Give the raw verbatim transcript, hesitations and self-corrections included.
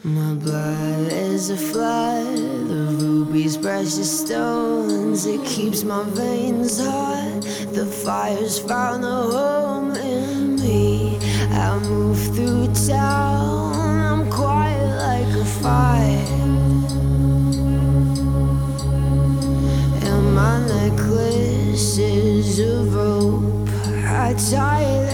My blood is a flood of rubies, precious stones. It keeps my veins hot. The fire's found a home in me. I move through town, I'm quiet like a fire. And my necklace is of rope. I tie it